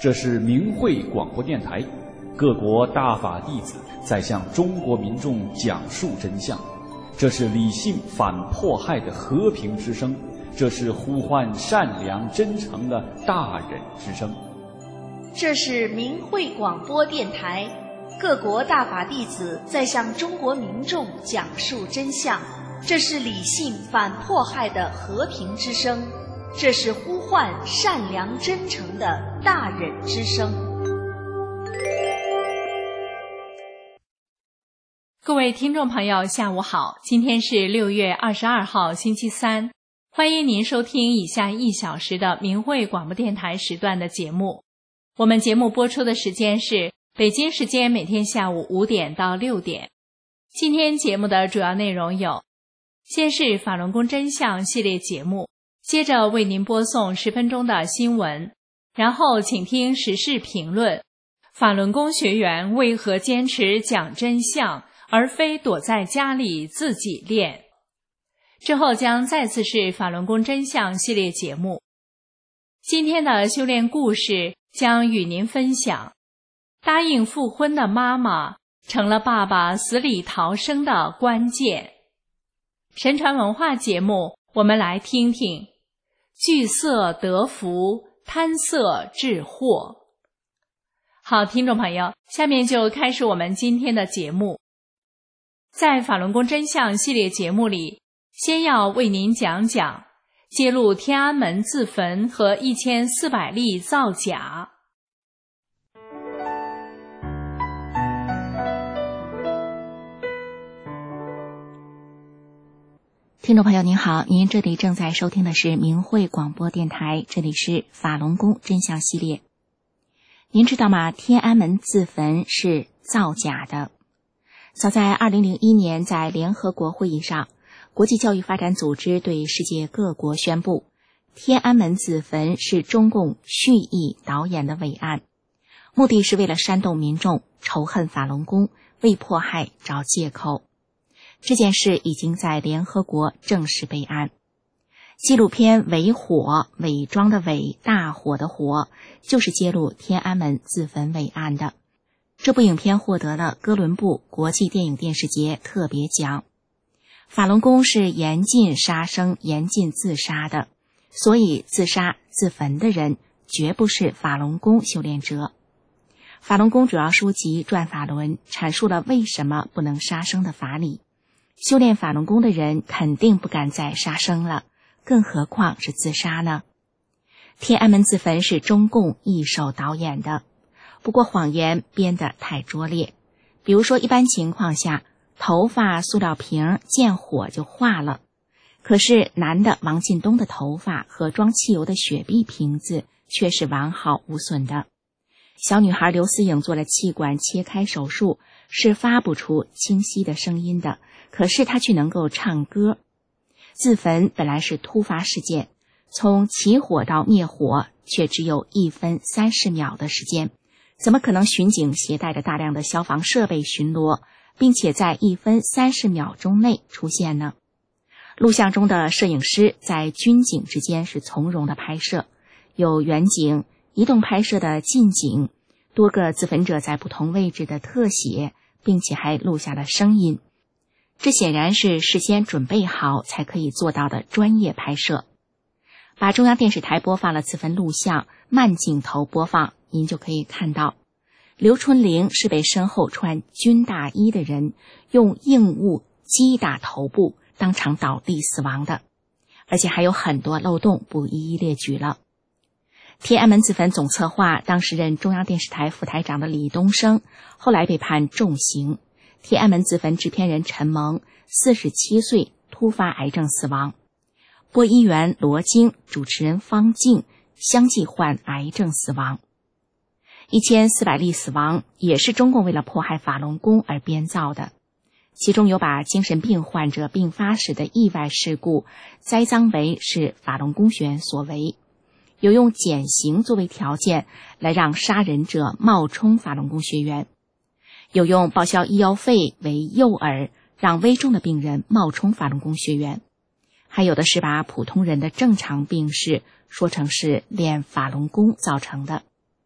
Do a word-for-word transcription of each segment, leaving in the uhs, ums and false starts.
这是明慧广播电台，各国大法弟子在向中国民众讲述真相。这是理性反迫害的和平之声，这是呼唤善良真诚的大忍之声。 这是明慧广播电台，各国大法弟子在向中国民众讲述真相。这是理性反迫害的和平之声，这是呼唤善良真诚的大忍之声。 各位听众朋友，下午好，今天是六月二十二号，星期三，欢迎您收听以下一小时的明慧广播电台时段的节目。我们节目播出的时间是北京时间每天下午五点到六点。今天节目的主要内容有：先是法轮功真相系列节目，接着为您播送十分钟的新闻，然后请听时事评论，法轮功学员为何坚持讲真相而非躲在家里自己练。之后将再次是法轮功真相系列节目。今天的修炼故事将与您分享，答应复婚的妈妈成了爸爸死里逃生的关键。神传文化节目，我们来听听聚色得福，贪色致祸。好，听众朋友，下面就开始我们今天的节目。在法轮功真相系列节目里，先要为您讲讲揭露天安门自焚和一千四百例造假。 听众朋友您好，您这里正在收听的是明慧广播电台，这里是法轮功真相系列。您知道吗？天安门自焚是造假的。早在二零零一年，在联合国会议上，国际教育发展组织对世界各国宣布，天安门自焚是中共蓄意导演的伪案，目的是为了煽动民众仇恨法轮功，为迫害找借口。这件事已经在联合国正式备案。纪录片《伪火》，伪装的伪，大火的火，就是揭露天安门自焚伪案的。这部影片获得了哥伦布国际电影电视节特别奖。法轮功是严禁杀生、严禁自杀的，所以自杀自焚的人绝不是法轮功修炼者。法轮功主要书籍《转法轮》阐述了为什么不能杀生的法理。修炼法轮功的人肯定不敢再杀生了，更何况是自杀呢？天安门自焚是中共一手导演的，不过谎言编得太拙劣。比如说，一般情况下，头发塑料瓶见火就化了，可是男的王进东的头发和装汽油的雪碧瓶子却是完好无损的。小女孩刘思颖做了气管切开手术，是发不出清晰的声音的，可是她却能够唱歌。自焚本来是突发事件，从起火到灭火却只有一分三十秒的时间，怎么可能巡警携带着大量的消防设备巡逻，并且在一分三十秒钟内出现呢？录像中的摄影师在军警之间是从容的拍摄，有远景、移动拍摄的近景，多个自焚者在不同位置的特写，并且还录下了声音。这显然是事先准备好才可以做到的专业拍摄。把中央电视台播放了自焚录像，慢镜头播放，您就可以看到，刘春玲是被身后穿军大衣的人用硬物击打头部，当场倒地死亡的，而且还有很多漏洞，不一一列举了。天安门自焚总策划当时任中央电视台副台长的李东生，后来被判重刑。天安门自焚制片人陈蒙四十七岁突发癌症死亡，播音员罗京、主持人方静相继患癌症死亡。一千四百例死亡也是中共为了迫害法轮功而编造的，其中有把精神病患者病发时的意外事故栽赃为是法轮功学员所为，有用减刑作为条件来让杀人者冒充法轮功学员，有用报销医药费为诱饵，让危重的病人冒充法轮功学员，还有的是把普通人的正常病史说成是练法轮功造成的。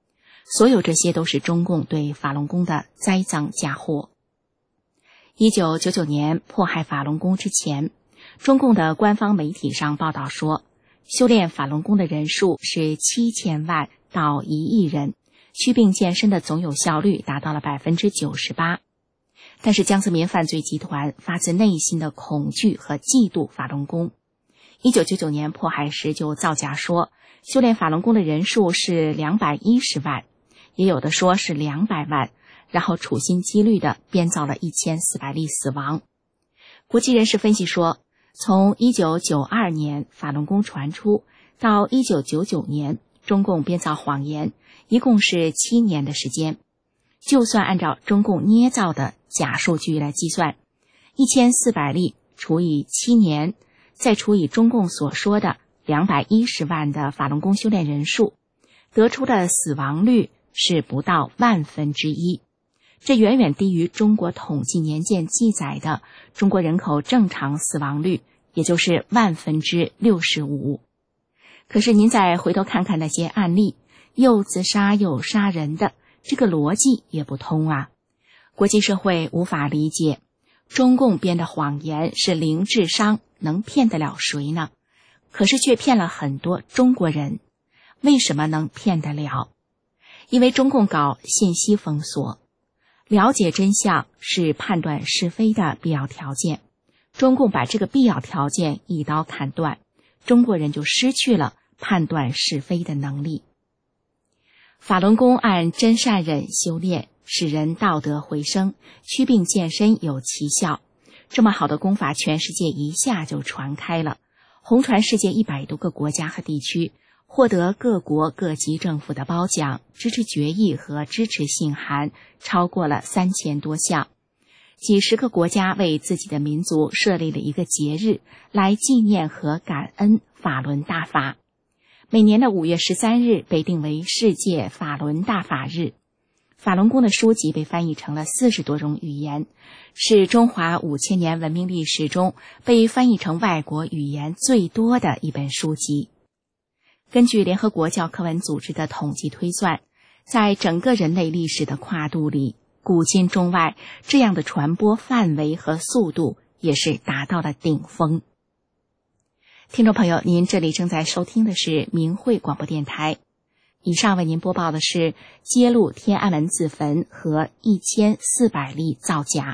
所有这些都是中共对法轮功的栽赃嫁祸。一九九九年迫害法轮功之前，中共的官方媒体上报道说，修炼法轮功的人数是七千万到一亿人，祛病健身的总有效率达到了百分之九十八。但是江泽民犯罪集团发自内心的恐惧和嫉妒法轮功。一九九九年迫害时就造假说，修炼法轮功的人数是两百一十万，也有的说是两百万，然后处心积虑地编造了一千四百例死亡。国际人士分析说，从一九九二年法轮功传出到一九九九年，中共编造谎言，一共是七年的时间。就算按照中共捏造的假数据来计算，一千四百例除以七年，再除以中共所说的两百一十万的法轮功修炼人数，得出的死亡率是不到万分之一。这远远低于中国统计年鉴记载的中国人口正常死亡率，也就是万分之六十五。可是您再回头看看那些案例，又自杀又杀人的，这个逻辑也不通啊。国际社会无法理解，中共编的谎言是零智商，能骗得了谁呢？可是却骗了很多中国人。为什么能骗得了？因为中共搞信息封锁，了解真相是判断是非的必要条件。中共把这个必要条件一刀砍断，中国人就失去了判断是非的能力。法轮功按真善忍修炼，使人道德回升，祛病健身有奇效。这么好的功法，全世界一下就传开了，红传世界一百多个国家和地区，获得各国各级政府的褒奖、支持决议和支持信函超过了三千多项。几十个国家为自己的民族设立了一个节日，来纪念和感恩法轮大法。每年的五月十三日被定为世界法轮大法日。法轮功的书籍被翻译成了四十多种语言，是中华五千年文明历史中被翻译成外国语言最多的一本书籍。根据联合国教科文组织的统计推算，在整个人类历史的跨度里，古今中外这样的传播范围和速度也是达到了顶峰。听众朋友，您这里正在收听的是明慧广播电台。以上为您播报的是揭露天安门自焚和一千四百例造假。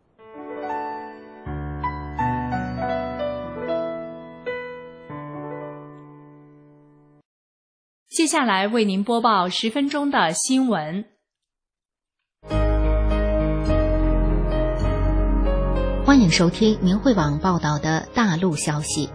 接下来为您播报十分钟的新闻。 欢迎收听明慧网报道的大陆消息。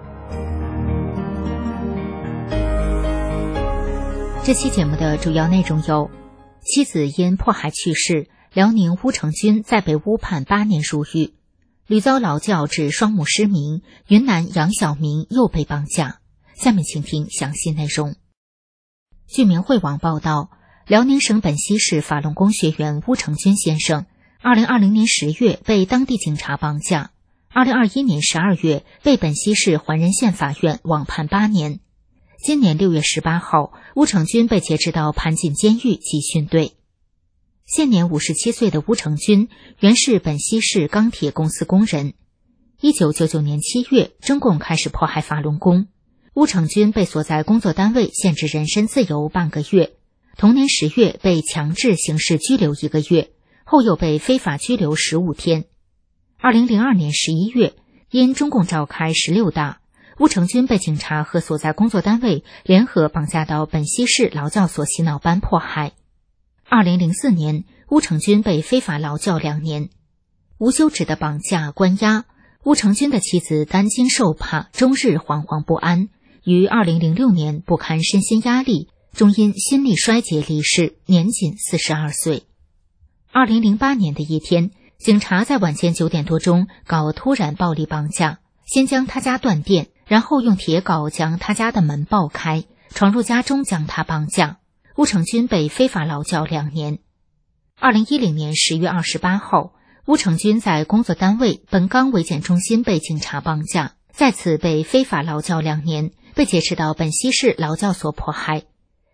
这期节目的主要内容有：妻子因迫害去世，辽宁乌成军再被乌判八年入狱；屡遭劳教致双目失明，云南杨晓明又被绑架。下面请听详细内容。据明慧网报道，辽宁省本溪市法轮功学员乌成军先生二零二零年十月被当地警察绑架，二零二一年十二月被本溪市环仁县法院网判八年。今年六月十八号，乌成军被劫持到盘锦监狱集训队。现年五十七岁的乌成军原是本溪市钢铁公司工人。一九九九年七月，中共开始迫害法轮功，乌成军被锁在工作单位限制人身自由半个月。同年十月被强制刑事拘留一个月，后又被非法拘留十五天。二零零二年十一月，因中共召开十六大，乌成军被警察和所在工作单位联合绑架到本溪市劳教所洗脑班迫害。二零零四年，乌成军被非法劳教两年。无休止的绑架关押，乌成军的妻子担惊受怕，终日惶惶不安，于二零零六年不堪身心压力，终因心力衰竭离世，年仅四十二岁。二零零八年的一天，警察在晚间九点多钟搞突然暴力绑架，先将他家断电，然后用铁镐将他家的门爆开，闯入家中将他绑架。乌成军被非法劳教两年。二零一零年十月二十八号，乌成军在工作单位本钢卫检中心被警察绑架，再次被非法劳教两年，被劫持到本溪市劳教所迫害。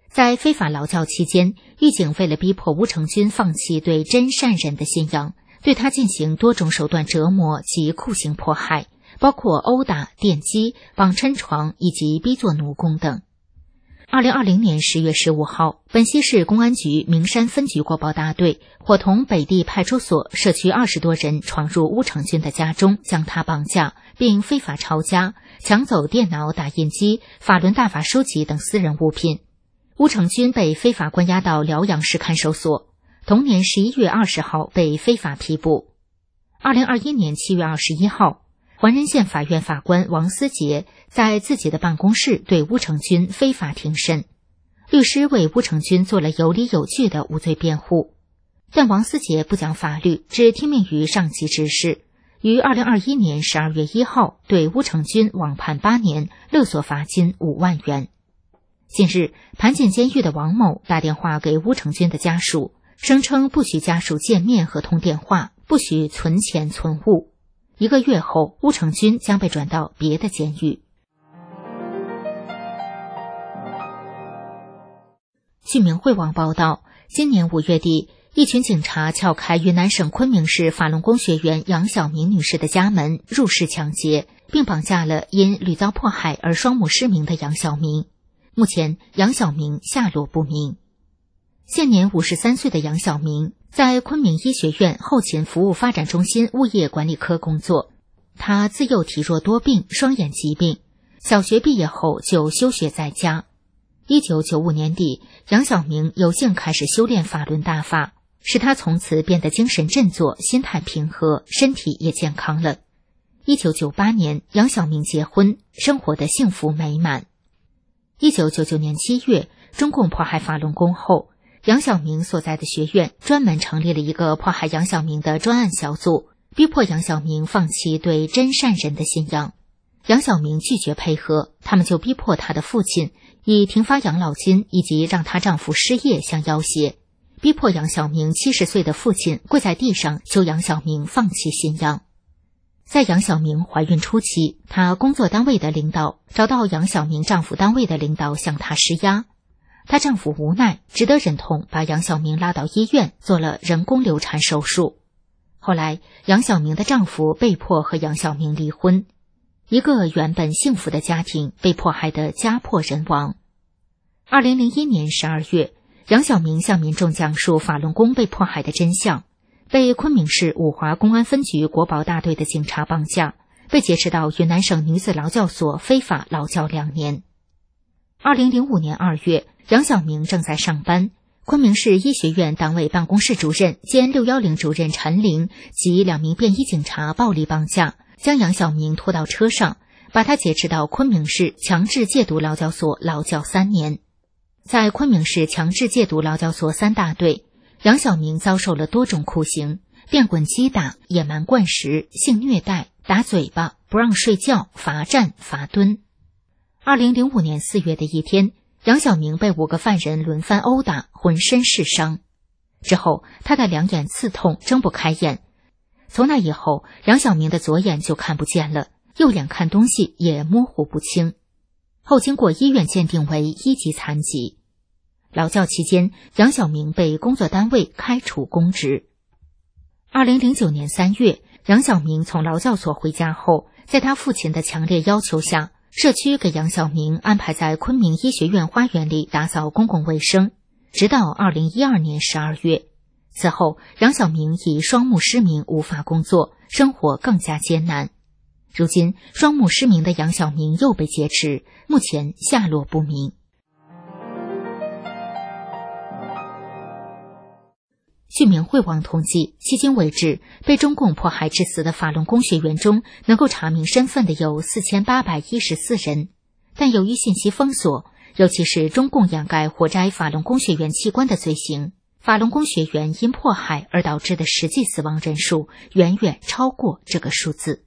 在非法劳教期间，狱警为了逼迫乌承军放弃对真善忍的信仰，对他进行多种手段折磨及酷刑迫害，包括殴打、电击、绑抻床以及逼做奴工等。二零二零年十月十五号，本溪市公安局名山分局国保大队伙同北地派出所社区二十多人闯入乌承军的家中，将他绑架，并非法抄家，抢走电脑、打印机、法轮大法书籍等私人物品。乌承军被非法关押到辽阳市看守所，同年十一月二十号被非法批捕。二零二一年七月二十一号，环仁县法院法官王思杰在自己的办公室对乌承军非法庭审，律师为乌承军做了有理有据的无罪辩护，但王思杰不讲法律，只听命于上级指示，于二零二一年十二月一号对乌承军网判八年，勒索罚金五万元。近日，盘锦监狱的王某打电话给乌承军的家属，声称不许家属见面和通电话，不许存钱存物。一个月后，乌承军将被转到别的监狱。据明慧网报道，今年五月底，一群警察撬开云南省昆明市法轮功学员杨晓明女士的家门，入室抢劫，并绑架了因屡遭迫害而双目失明的杨晓明。目前，杨晓明下落不明。现年五十三岁的杨晓明在昆明医学院后勤服务发展中心物业管理科工作。他自幼体弱多病，双眼疾病，小学毕业后就休学在家。一九九五年底，杨晓明有幸开始修炼法轮大法，使他从此变得精神振作，心态平和，身体也健康了。一九九八年，杨晓明结婚，生活的幸福美满。一九九九年七月，中共迫害法轮功后，杨晓明所在的学院专门成立了一个迫害杨晓明的专案小组，逼迫杨晓明放弃对真善忍的信仰。杨晓明拒绝配合，他们就逼迫他的父亲以停发养老金以及让她丈夫失业相要挟，逼迫杨晓明七十岁的父亲跪在地上求杨晓明放弃信仰。在杨晓明怀孕初期，她工作单位的领导找到杨晓明丈夫单位的领导向她施压，她丈夫无奈，只得忍痛把杨晓明拉到医院做了人工流产手术。后来，杨晓明的丈夫被迫和杨晓明离婚，一个原本幸福的家庭被迫害得家破人亡。二零零一年十二月，杨晓明向民众讲述法轮功被迫害的真相，被昆明市五华公安分局国保大队的警察绑架，被劫持到云南省女子劳教所非法劳教两年。二零零五年二月，杨晓明正在上班，昆明市医学院党委办公室主任兼六一零主任陈玲及两名便衣警察暴力绑架，将杨晓明拖到车上，把他劫持到昆明市强制戒毒劳教所劳教三年。在昆明市强制戒毒劳教所三大队，杨晓明遭受了多种酷刑，电棍击打、野蛮灌食、性虐待、打嘴巴、不让睡觉、罚站、罚蹲。二零零五年四月的一天，杨晓明被五个犯人轮番殴打，浑身是伤。之后，他的两眼刺痛，睁不开眼。从那以后，杨晓明的左眼就看不见了，右眼看东西也模糊不清。后经过医院鉴定为一级残疾。劳教期间，杨晓明被工作单位开除公职。二零零九年三月，杨晓明从劳教所回家后，在他父亲的强烈要求下，社区给杨晓明安排在昆明医学院花园里打扫公共卫生，直到二零一二年十二月。此后，杨晓明以双目失明无法工作，生活更加艰难。如今，双目失明的杨晓明又被劫持，目前下落不明。据明慧网统计，迄今为止，被中共迫害致死的法轮功学员中，能够查明身份的有四千八百一十四人。但由于信息封锁，尤其是中共掩盖活摘法轮功学员器官的罪行，法轮功学员因迫害而导致的实际死亡人数远远超过这个数字。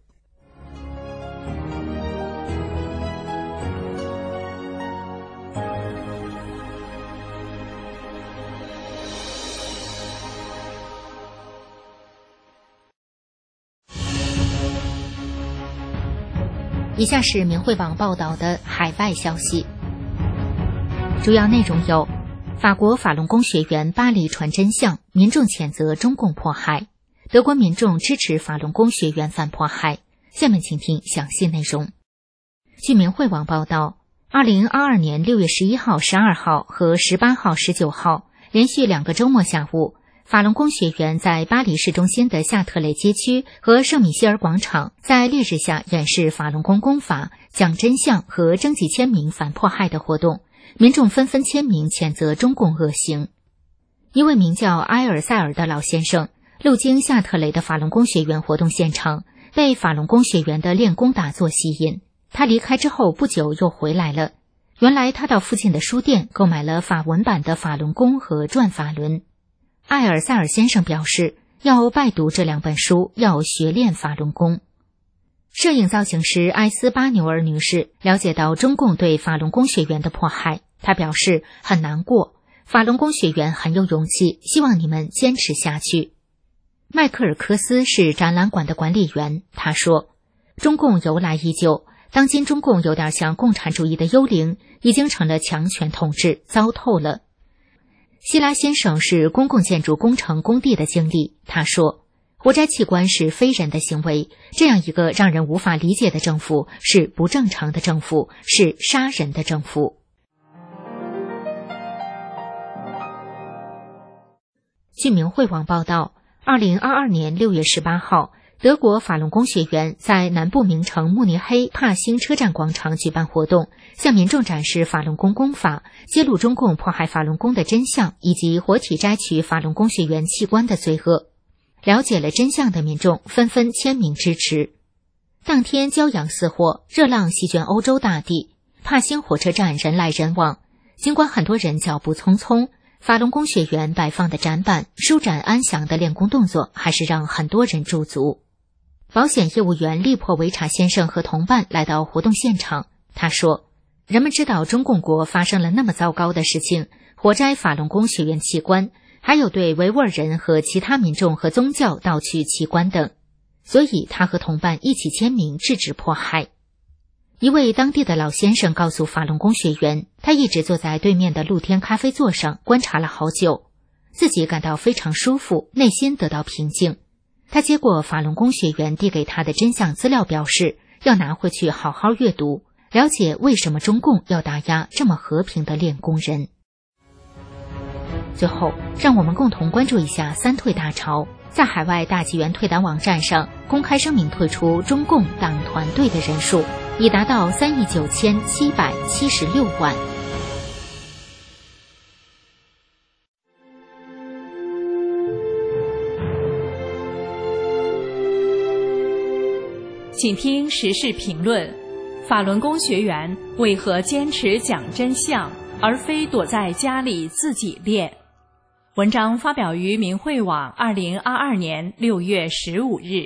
以下是明慧网报道的海外消息。 主要内容有：法国法轮功学员巴黎传真相，民众谴责中共迫害；德国民众支持法轮功学员反迫害。下面请听详细内容。据明慧网报道，二零二二年六月十一号、十二号和十八号、十九号连续两个周末下午，法轮功学员在巴黎市中心的夏特雷街区和圣米歇尔广场，在烈日下演示法轮功功法、讲真相和征集签名反迫害的活动，民众纷纷签名谴责中共恶行。一位名叫埃尔塞尔的老先生路经夏特雷的法轮功学员活动现场，被法轮功学员的练功打坐吸引。他离开之后不久又回来了。原来他到附近的书店购买了法文版的法轮功和转法轮。埃尔塞尔先生表示，要拜读这两本书，要学练法轮功。摄影造型师埃斯巴纽尔女士了解到中共对法轮功学员的迫害，她表示很难过，法轮功学员很有勇气，希望你们坚持下去。迈克尔科斯是展览馆的管理员，他说，中共由来已久，当今中共有点像共产主义的幽灵，已经成了强权统治，糟透了。希拉先生是公共建筑工程工地的经理，他说，活摘器官是非人的行为，这样一个让人无法理解的政府是不正常的政府，是杀人的政府。据明慧网报道，二零二二年六月十八号，德国法轮功学员在南部名城慕尼黑帕辛车站广场举办活动，向民众展示法轮功功法，揭露中共迫害法轮功的真相，以及活体摘取法轮功学员器官的罪恶。了解了真相的民众纷纷签名支持。当天骄阳似火，热浪席卷欧洲大地，帕辛火车站人来人往。尽管很多人脚步匆匆，法轮功学员摆放的展板、舒展安详的练功动作，还是让很多人驻足。保险业务员利珀维查先生和同伴来到活动现场，他说，人们知道中共国发生了那么糟糕的事情，活摘法轮功学员器官，还有对维吾尔人和其他民众和宗教盗取器官等，所以他和同伴一起签名制止迫害。一位当地的老先生告诉法轮功学员，他一直坐在对面的露天咖啡座上观察了好久，自己感到非常舒服，内心得到平静。他接过法轮功学员递给他的真相资料，表示要拿回去好好阅读，了解为什么中共要打压这么和平的练功人。最后，让我们共同关注一下三退大潮。在海外大纪元退党网站上公开声明退出中共党团队的人数已达到三亿九千七百七十六万。 请听时事评论：法轮功学员为何坚持讲真相，而非躲在家里自己练？文章发表于明慧网二零二二年六月十五日。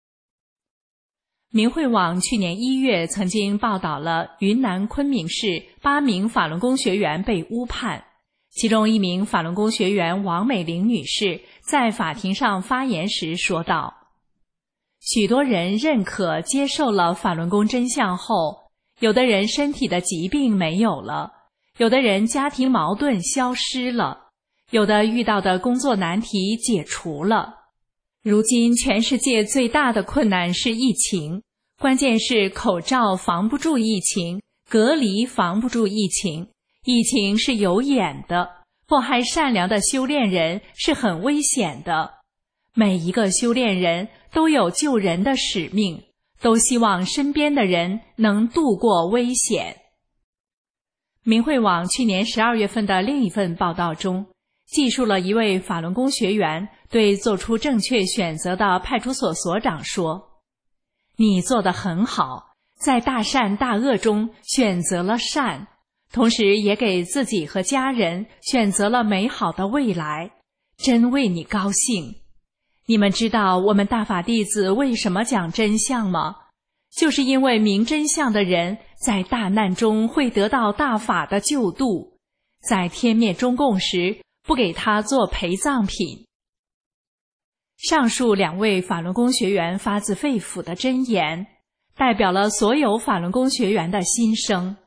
明慧网去年一月曾经报道了云南昆明市八名法轮功学员被诬判，其中一名法轮功学员王美玲女士在法庭上发言时说道，许多人认可接受了法轮功真相后，有的人身体的疾病没有了，有的人家庭矛盾消失了，有的遇到的工作难题解除了。如今全世界最大的困难是疫情，关键是口罩防不住疫情，隔离防不住疫情，疫情是有眼的，迫害善良的修炼人是很危险的。每一个修炼人都有救人的使命，都希望身边的人能度过危险。明慧网去年十二月份的另一份报道中，记述了一位法轮功学员对做出正确选择的派出所所长说，你做得很好，在大善大恶中选择了善，同时也给自己和家人选择了美好的未来，真为你高兴。你们知道我们大法弟子为什么讲真相吗？就是因为明真相的人在大难中会得到大法的救度，在天灭中共时不给他做陪葬品。上述两位法轮功学员发自肺腑的真言，代表了所有法轮功学员的心声，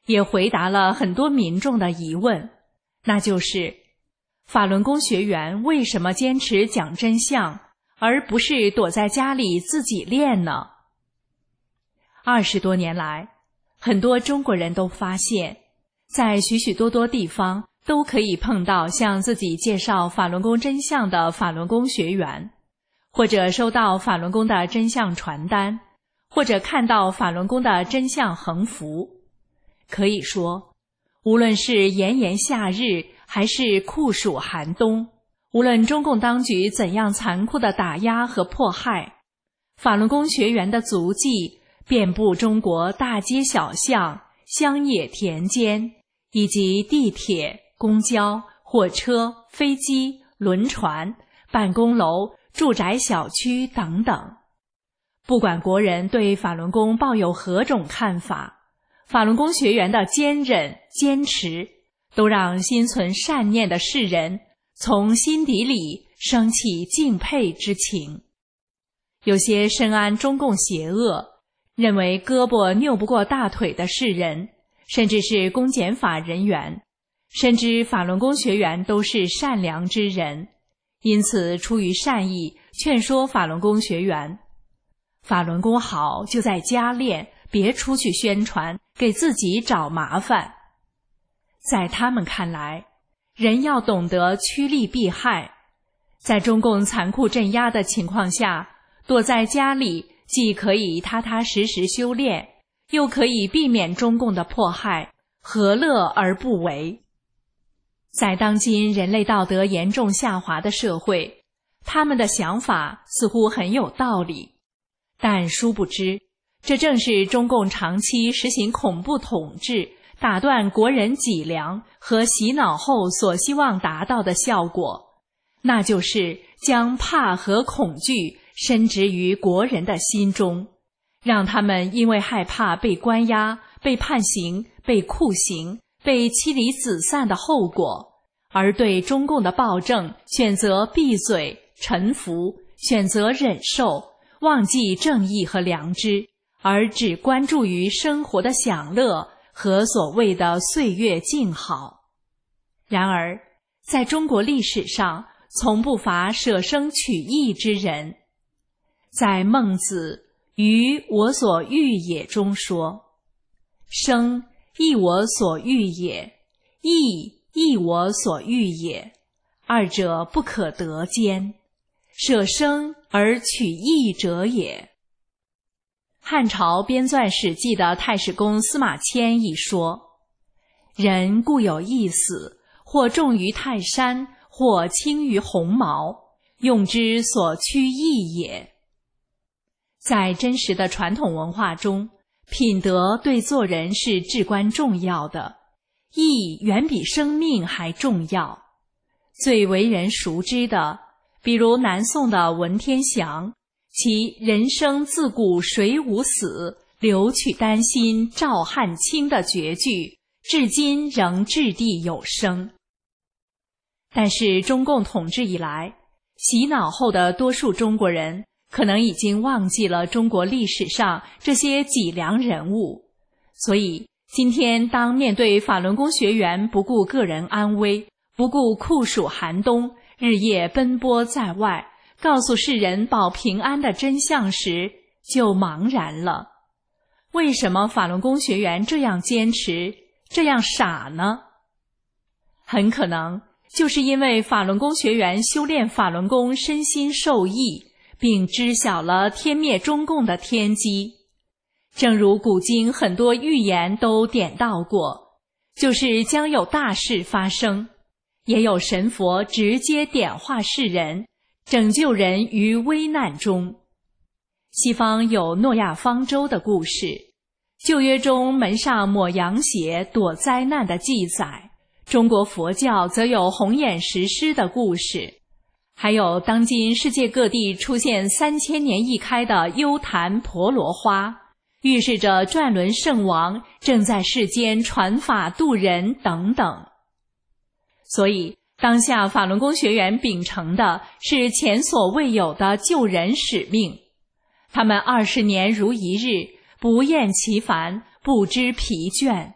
也回答了很多民众的疑问，那就是法轮功学员为什么坚持讲真相，而不是躲在家里自己练呢？二十多年来，很多中国人都发现，在许许多多地方都可以碰到向自己介绍法轮功真相的法轮功学员，或者收到法轮功的真相传单，或者看到法轮功的真相横幅。可以说，无论是炎炎夏日还是酷暑寒冬，无论中共当局怎样残酷的打压和迫害，法轮功学员的足迹遍布中国大街小巷、乡野田间，以及地铁、公交、火车、飞机、轮船、办公楼、住宅小区等等。不管国人对法轮功抱有何种看法，法轮功学员的坚韧坚持，都让心存善念的世人从心底里升起敬佩之情。有些深谙中共邪恶，认为胳膊拗不过大腿的世人，甚至是公检法人员，深知法轮功学员都是善良之人，因此出于善意劝说法轮功学员，法轮功好就在家练，别出去宣传，给自己找麻烦。在他们看来，人要懂得趋利避害，在中共残酷镇压的情况下，躲在家里既可以踏踏实实修炼，又可以避免中共的迫害，何乐而不为？在当今人类道德严重下滑的社会，他们的想法似乎很有道理，但殊不知，这正是中共长期实行恐怖统治，打断国人脊梁和洗脑后所希望达到的效果，那就是将怕和恐惧深植于国人的心中，让他们因为害怕被关押、被判刑、被酷刑、被妻离子散的后果，而对中共的暴政选择闭嘴、臣服，选择忍受，忘记正义和良知，而只关注于生活的享乐和所谓的岁月静好。然而，在中国历史上，从不乏舍生取义之人。在孟子《于我所欲也》中说：“生亦我所欲也，义亦我所欲也，二者不可得兼，舍生而取义者也。”汉朝编纂《史记》的太史公司马迁亦说：“人固有一死，或重于泰山，或轻于鸿毛，用之所趋义也。”在真实的传统文化中，品德对做人是至关重要的，义远比生命还重要。最为人熟知的，比如南宋的文天祥，其人生自古谁无死，留取丹心照汗青的绝句，至今仍掷地有声。但是中共统治以来，洗脑后的多数中国人可能已经忘记了中国历史上这些脊梁人物，所以今天当面对法轮功学员不顾个人安危，不顾酷暑寒冬，日夜奔波在外，告诉世人保平安的真相时，就茫然了。为什么法轮功学员这样坚持，这样傻呢？很可能就是因为法轮功学员修炼法轮功身心受益，并知晓了天灭中共的天机。正如古今很多预言都点到过，就是将有大事发生，也有神佛直接点化世人，拯救人于危难中。西方有诺亚方舟的故事，旧约中门上抹羊血躲灾难的记载，中国佛教则有红眼石狮的故事，还有当今世界各地出现三千年一开的幽檀婆罗花，预示着转轮圣王正在世间传法度人等等。所以当下法轮功学员秉承的是前所未有的救人使命，他们二十年如一日，不厌其烦，不知疲倦。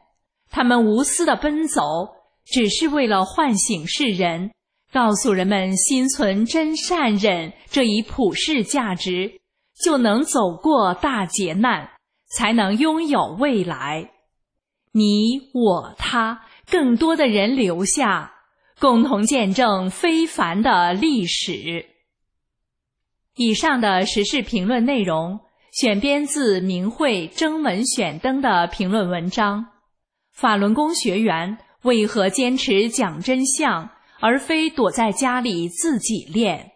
他们无私的奔走，只是为了唤醒世人，告诉人们心存真善忍这一普世价值，就能走过大劫难，才能拥有未来。你我他更多的人留下，共同见证非凡的历史。以上的时事评论内容选编自明慧征文选登的评论文章。法轮功学员为何坚持讲真相，而非躲在家里自己练？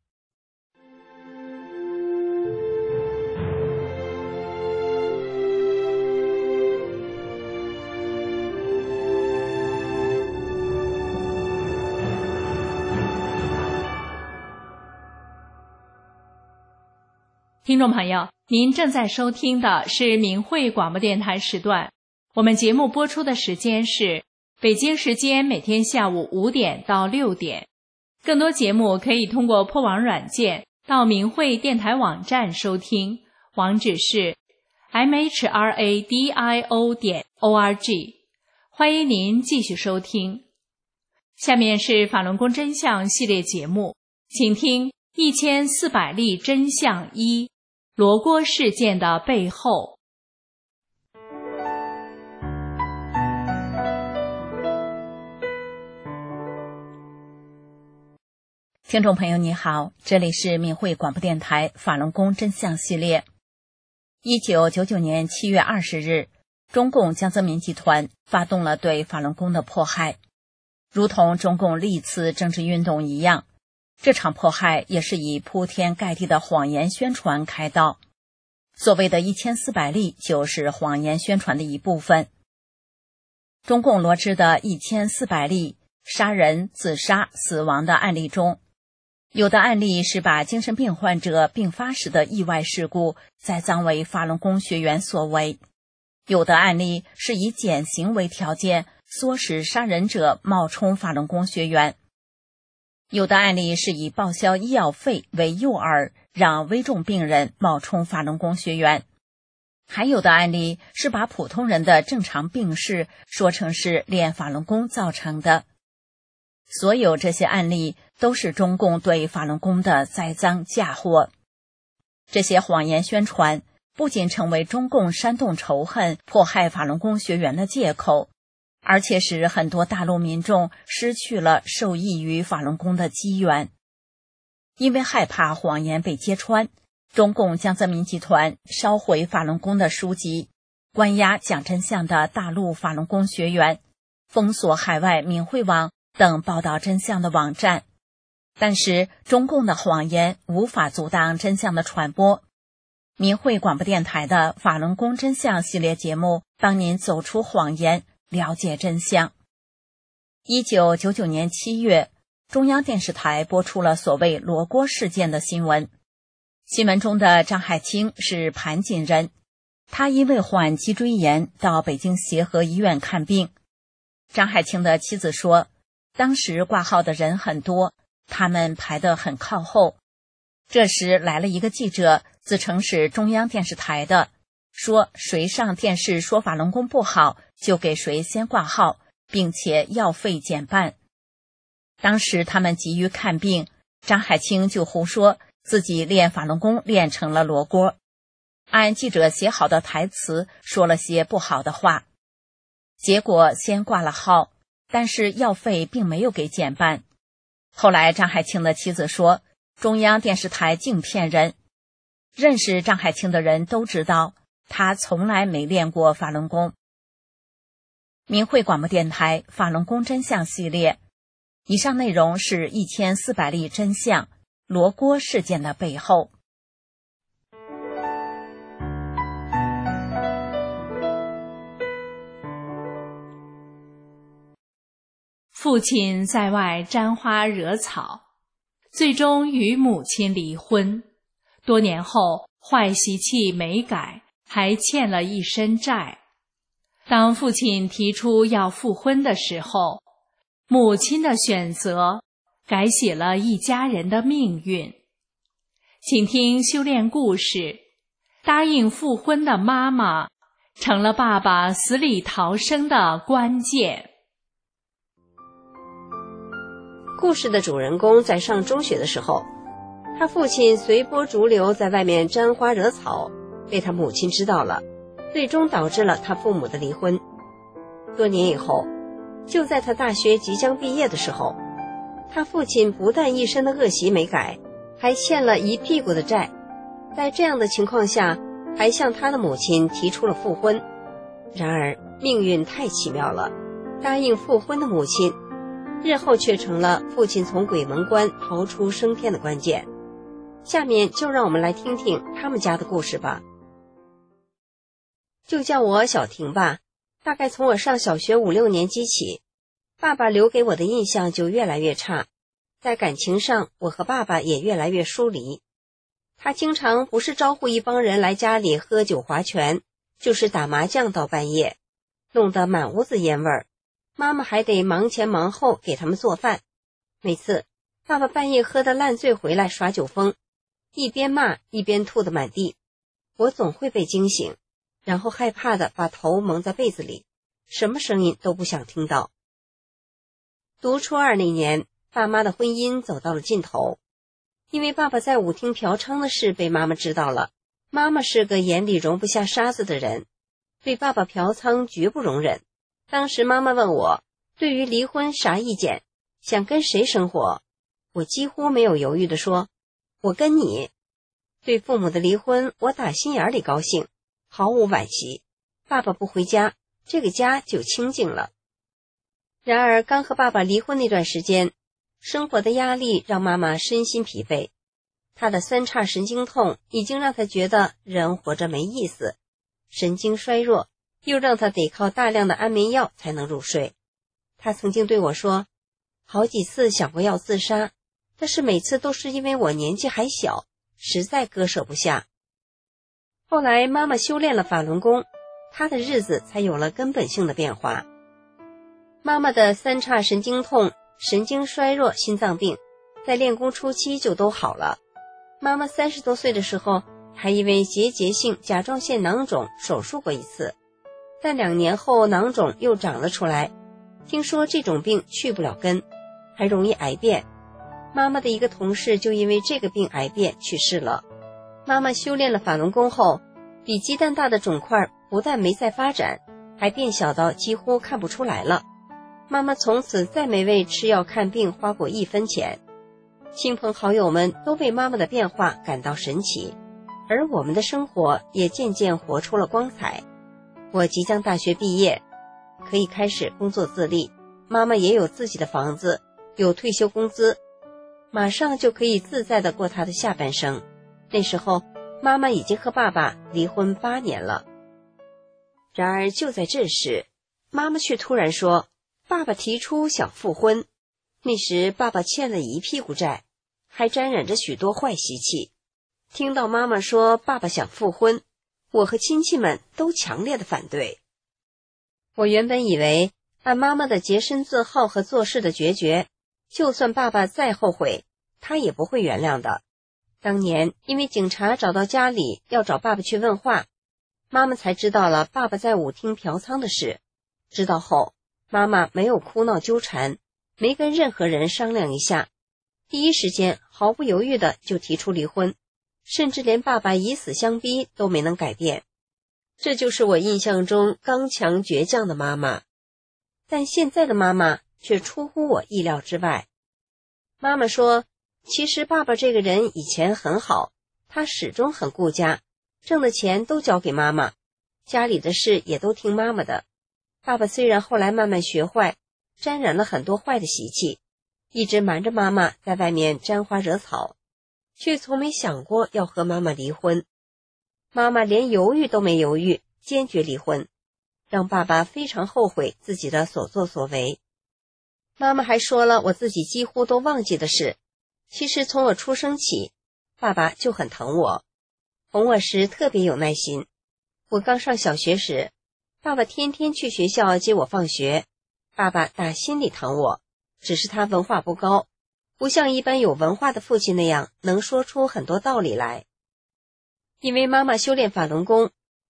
听众朋友，您正在收听的是明慧广播电台时段，我们节目播出的时间是北京时间每天下午五点到六点。更多节目可以通过破网软件到明慧电台网站收听，网址是 m h r a d i o 点 o r g。 欢迎您继续收听。下面是法轮功真相系列节目，请听一千四百例真相一，罗锅事件的背后。 听众朋友你好，这里是明慧广播电台法轮功真相系列。一九九九年七月二十日，中共江泽民集团发动了对法轮功的迫害，如同中共历次政治运动一样，这场迫害也是以铺天盖地的谎言宣传开道。所谓的一千四百例就是谎言宣传的一部分。中共罗织的一千四百例杀人、自杀、死亡的案例中，有的案例是把精神病患者病发时的意外事故栽赃为法轮功学员所为，有的案例是以减刑为条件唆使杀人者冒充法轮功学员，有的案例是以报销医药费为诱饵，让危重病人冒充法轮功学员，还有的案例是把普通人的正常病逝说成是练法轮功造成的。所有这些案例都是中共对法轮功的栽赃嫁祸。这些谎言宣传不仅成为中共煽动仇恨、迫害法轮功学员的借口，而且使很多大陆民众失去了受益于法轮功的机缘。因为害怕谎言被揭穿，中共江泽民集团烧毁法轮功的书籍，关押讲真相的大陆法轮功学员，封锁海外明慧网等报道真相的网站。但是中共的谎言无法阻挡真相的传播。明慧广播电台的法轮功真相系列节目帮您走出谎言，了解真相。一九九九年七月，中央电视台播出了所谓罗锅事件的新闻。新闻中的张海清是盘锦人，他因为患脊椎炎到北京协和医院看病。张海清的妻子说，当时挂号的人很多，他们排得很靠后。这时来了一个记者，自称是中央电视台的，说谁上电视说法轮功不好，就给谁先挂号，并且药费减半。当时他们急于看病，张海清就胡说自己练法轮功练成了罗锅，按记者写好的台词说了些不好的话。结果先挂了号，但是药费并没有给减半。后来张海清的妻子说，中央电视台净骗人。认识张海清的人都知道，他从来没练过法轮功。明慧广播电台法轮功真相系列，以上内容是一千四百例真相，罗锅事件的背后。 父亲在外沾花惹草，最终与母亲离婚。多年后，坏习气没改，还欠了一身债。当父亲提出要复婚的时候，母亲的选择改写了一家人的命运。请听修炼故事，答应复婚的妈妈成了爸爸死里逃生的关键。 故事的主人公在上中学的时候，他父亲随波逐流，在外面沾花惹草，被他母亲知道了，最终导致了他父母的离婚。多年以后，就在他大学即将毕业的时候，他父亲不但一身的恶习没改，还欠了一屁股的债。在这样的情况下，还向他的母亲提出了复婚。然而命运太奇妙了，答应复婚的母亲日后却成了父亲从鬼门关逃出升天的关键。下面就让我们来听听他们家的故事吧。就叫我小婷吧，大概从我上小学五六年级起，爸爸留给我的印象就越来越差，在感情上我和爸爸也越来越疏离。他经常不是招呼一帮人来家里喝酒划拳，就是打麻将到半夜，弄得满屋子烟味儿。妈妈还得忙前忙后给他们做饭。每次爸爸半夜喝得烂醉回来耍酒疯，一边骂一边吐得满地，我总会被惊醒，然后害怕的把头蒙在被子里，什么声音都不想听到。读初二那年，爸妈的婚姻走到了尽头，因为爸爸在舞厅嫖娼的事被妈妈知道了。妈妈是个眼里容不下沙子的人，对爸爸嫖娼绝不容忍。当时妈妈问我对于离婚啥意见，想跟谁生活，我几乎没有犹豫地说，我跟你。对父母的离婚，我打心眼里高兴，毫无惋惜。爸爸不回家，这个家就清静了。然而刚和爸爸离婚那段时间，生活的压力让妈妈身心疲惫，她的三叉神经痛已经让她觉得人活着没意思，神经衰弱又让她得靠大量的安眠药才能入睡。她曾经对我说，好几次想过要自杀，但是每次都是因为我年纪还小，实在割舍不下。后来妈妈修炼了法轮功，她的日子才有了根本性的变化。妈妈的三叉神经痛、神经衰弱、心脏病在练功初期就都好了。妈妈三十多岁的时候还因为结节性甲状腺囊肿手术过一次，但两年后囊肿又长了出来，听说这种病去不了根，还容易癌变。妈妈的一个同事就因为这个病癌变去世了。妈妈修炼了法轮功后，比鸡蛋大的肿块不但没再发展，还变小到几乎看不出来了。妈妈从此再没为吃药看病花过一分钱。亲朋好友们都为妈妈的变化感到神奇，而我们的生活也渐渐活出了光彩。我即将大学毕业，可以开始工作自立，妈妈也有自己的房子，有退休工资，马上就可以自在地过她的下半生。那时候妈妈已经和爸爸离婚八年了。然而就在这时，妈妈却突然说爸爸提出想复婚。那时爸爸欠了一屁股债，还沾染着许多坏习气。听到妈妈说爸爸想复婚，我和亲戚们都强烈的反对。我原本以为按妈妈的洁身自好和做事的决绝，就算爸爸再后悔，他也不会原谅的。当年因为警察找到家里要找爸爸去问话，妈妈才知道了爸爸在舞厅嫖娼的事。知道后，妈妈没有哭闹纠缠，没跟任何人商量一下，第一时间毫不犹豫的就提出离婚，甚至连爸爸以死相逼都没能改变。这就是我印象中刚强倔强的妈妈。但现在的妈妈却出乎我意料之外。妈妈说，其实爸爸这个人以前很好，他始终很顾家，挣的钱都交给妈妈，家里的事也都听妈妈的。爸爸虽然后来慢慢学坏，沾染了很多坏的习气，一直瞒着妈妈在外面沾花惹草，却从没想过要和妈妈离婚。妈妈连犹豫都没犹豫，坚决离婚，让爸爸非常后悔自己的所作所为。妈妈还说了我自己几乎都忘记的事，其实从我出生起，爸爸就很疼我，哄我时特别有耐心。我刚上小学时，爸爸天天去学校接我放学，爸爸打心里疼我，只是他文化不高，不像一般有文化的父亲那样能说出很多道理来。因为妈妈修炼法轮功，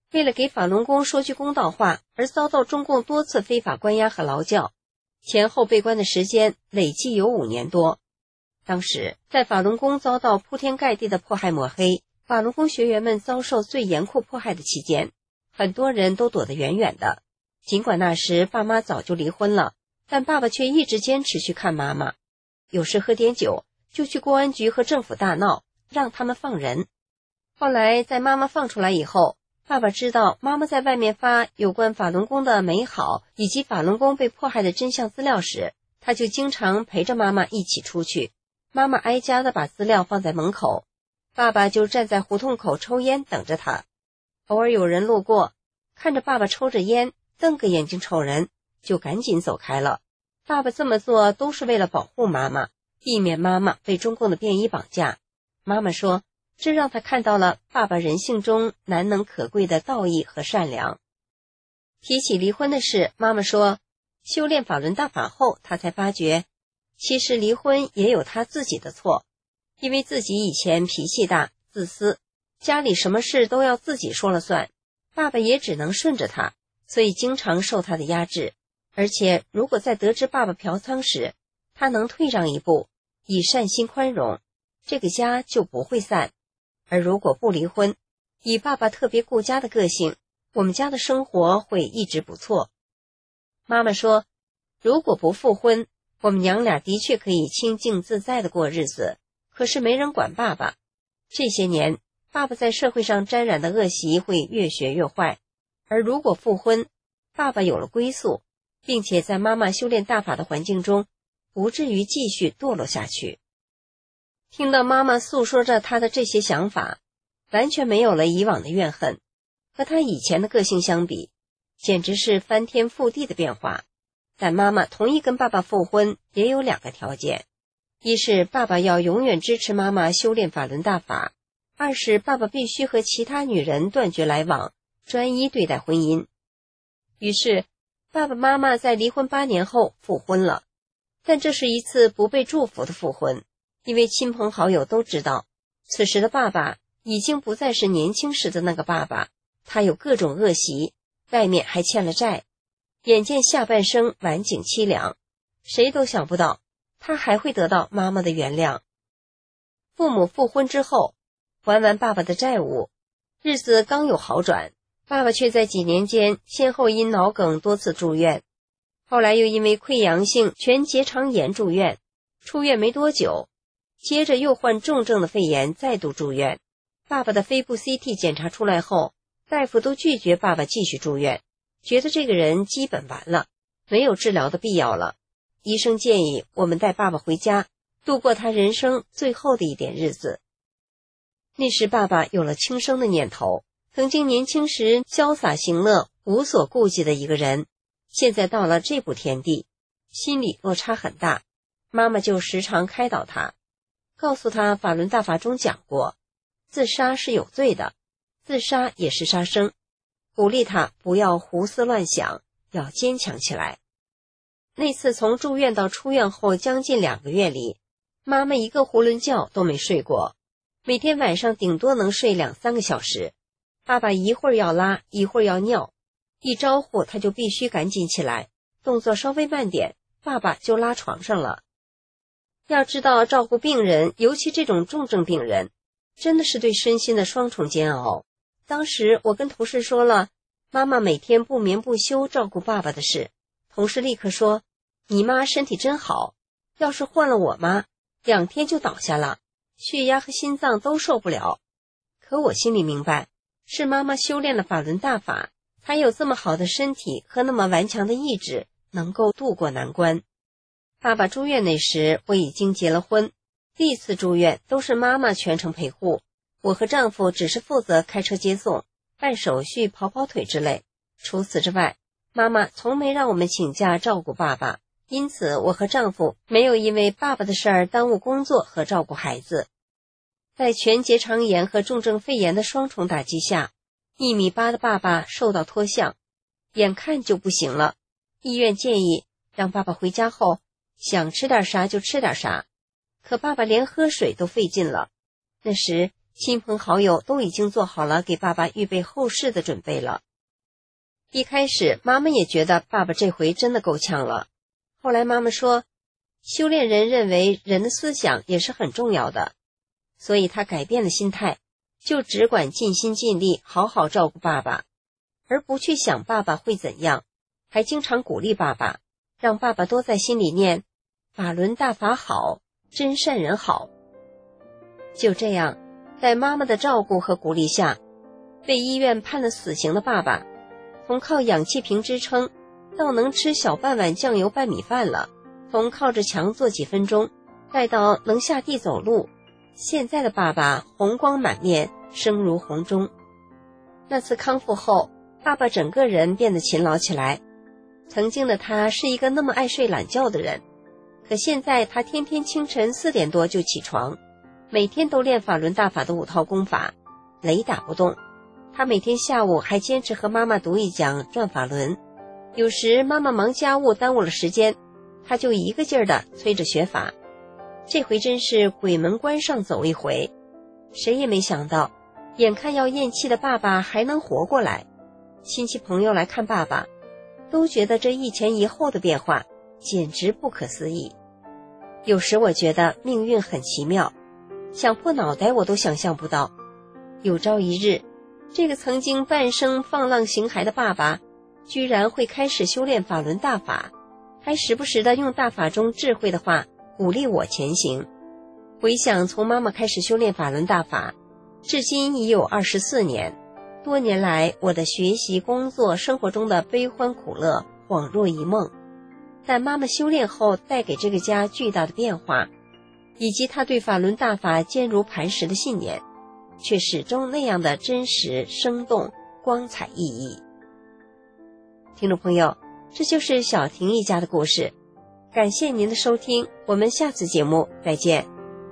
为了给法轮功说句公道话而遭到中共多次非法关押和劳教，前后被关的时间累计有五年多。当时在法轮功遭到铺天盖地的迫害抹黑，法轮功学员们遭受最严酷迫害的期间，很多人都躲得远远的。尽管那时爸妈早就离婚了，但爸爸却一直坚持去看妈妈，有时喝点酒就去公安局和政府大闹，让他们放人。后来在妈妈放出来以后，爸爸知道妈妈在外面发有关法轮功的美好以及法轮功被迫害的真相资料时，他就经常陪着妈妈一起出去。妈妈挨家的把资料放在门口，爸爸就站在胡同口抽烟等着他。偶尔有人路过，看着爸爸抽着烟，瞪个眼睛瞅人，就赶紧走开了。爸爸这么做都是为了保护妈妈，避免妈妈被中共的便衣绑架。妈妈说，这让他看到了爸爸人性中难能可贵的道义和善良。提起离婚的事，妈妈说，修炼法轮大法后，她才发觉其实离婚也有他自己的错，因为自己以前脾气大、自私，家里什么事都要自己说了算，爸爸也只能顺着他，所以经常受他的压制。而且如果在得知爸爸嫖娼时，他能退让一步，以善心宽容，这个家就不会散。而如果不离婚，以爸爸特别顾家的个性，我们家的生活会一直不错。妈妈说，如果不复婚，我们娘俩的确可以清静自在的过日子，可是没人管爸爸。这些年，爸爸在社会上沾染的恶习会越学越坏，而如果复婚，爸爸有了归宿，并且在妈妈修炼大法的环境中，不至于继续堕落下去。听到妈妈诉说着她的这些想法，完全没有了以往的怨恨，和她以前的个性相比，简直是翻天覆地的变化。但妈妈同意跟爸爸复婚也有两个条件，一是爸爸要永远支持妈妈修炼法轮大法，二是爸爸必须和其他女人断绝来往，专一对待婚姻。于是爸爸妈妈在离婚八年后复婚了，但这是一次不被祝福的复婚，因为亲朋好友都知道，此时的爸爸已经不再是年轻时的那个爸爸，他有各种恶习，外面还欠了债，眼见下半生晚景凄凉，谁都想不到他还会得到妈妈的原谅。父母复婚之后，还完爸爸的债务，日子刚有好转，爸爸却在几年间先后因脑梗多次住院，后来又因为溃疡性全结肠炎住院，出院没多久，接着又患重症的肺炎再度住院。爸爸的肺部 C T 检查出来后，大夫都拒绝爸爸继续住院，觉得这个人基本完了，没有治疗的必要了。医生建议我们带爸爸回家，度过他人生最后的一点日子。那时爸爸有了轻生的念头，曾经年轻时潇洒行乐，无所顾忌的一个人，现在到了这步田地，心理落差很大。妈妈就时常开导他，告诉他法轮大法中讲过，自杀是有罪的，自杀也是杀生，鼓励他不要胡思乱想，要坚强起来。那次从住院到出院后将近两个月里，妈妈一个囫囵觉都没睡过，每天晚上顶多能睡两三个小时。爸爸一会儿要拉，一会儿要尿，一招呼他就必须赶紧起来，动作稍微慢点，爸爸就拉床上了。要知道照顾病人，尤其这种重症病人，真的是对身心的双重煎熬。当时我跟同事说了妈妈每天不眠不休照顾爸爸的事，同事立刻说，你妈身体真好，要是换了我妈，两天就倒下了，血压和心脏都受不了。可我心里明白，是妈妈修炼了法轮大法，才有这么好的身体和那么顽强的意志，能够度过难关。爸爸住院那时，我已经结了婚，第一次住院都是妈妈全程陪护，我和丈夫只是负责开车接送、办手续、跑跑腿之类。除此之外，妈妈从没让我们请假照顾爸爸，因此我和丈夫没有因为爸爸的事儿耽误工作和照顾孩子。在全结肠炎和重症肺炎的双重打击下，一米八的爸爸瘦到脱相，眼看就不行了。医院建议让爸爸回家后想吃点啥就吃点啥，可爸爸连喝水都费劲了。那时亲朋好友都已经做好了给爸爸预备后事的准备了。一开始妈妈也觉得爸爸这回真的够呛了，后来妈妈说，修炼人认为人的思想也是很重要的，所以他改变了心态，就只管尽心尽力好好照顾爸爸，而不去想爸爸会怎样，还经常鼓励爸爸，让爸爸多在心里念法轮大法好，真善人好。就这样，在妈妈的照顾和鼓励下，被医院判了死刑的爸爸，从靠氧气瓶支撑到能吃小半碗酱油拌米饭了，从靠着墙坐几分钟再到能下地走路，现在的爸爸红光满面，声如洪钟。那次康复后，爸爸整个人变得勤劳起来。曾经的他是一个那么爱睡懒觉的人，可现在他天天清晨四点多就起床，每天都练法轮大法的五套功法，雷打不动。他每天下午还坚持和妈妈读一讲转法轮，有时妈妈忙家务耽误了时间，他就一个劲儿地催着学法。这回真是鬼门关上走一回，谁也没想到，眼看要咽气的爸爸还能活过来。亲戚朋友来看爸爸，都觉得这一前一后的变化简直不可思议。有时我觉得命运很奇妙，想破脑袋我都想象不到，有朝一日，这个曾经半生放浪形骸的爸爸，居然会开始修炼法轮大法，还时不时地用大法中智慧的话鼓励我前行。回想从妈妈开始修炼法轮大法，至今已有二十四年，多年来我的学习、工作、生活中的悲欢苦乐恍若一梦，但妈妈修炼后带给这个家巨大的变化，以及她对法轮大法坚如磐石的信念，却始终那样的真实、生动、光彩熠熠。听众朋友，这就是小婷一家的故事，感谢您的收听，我们下次节目再见。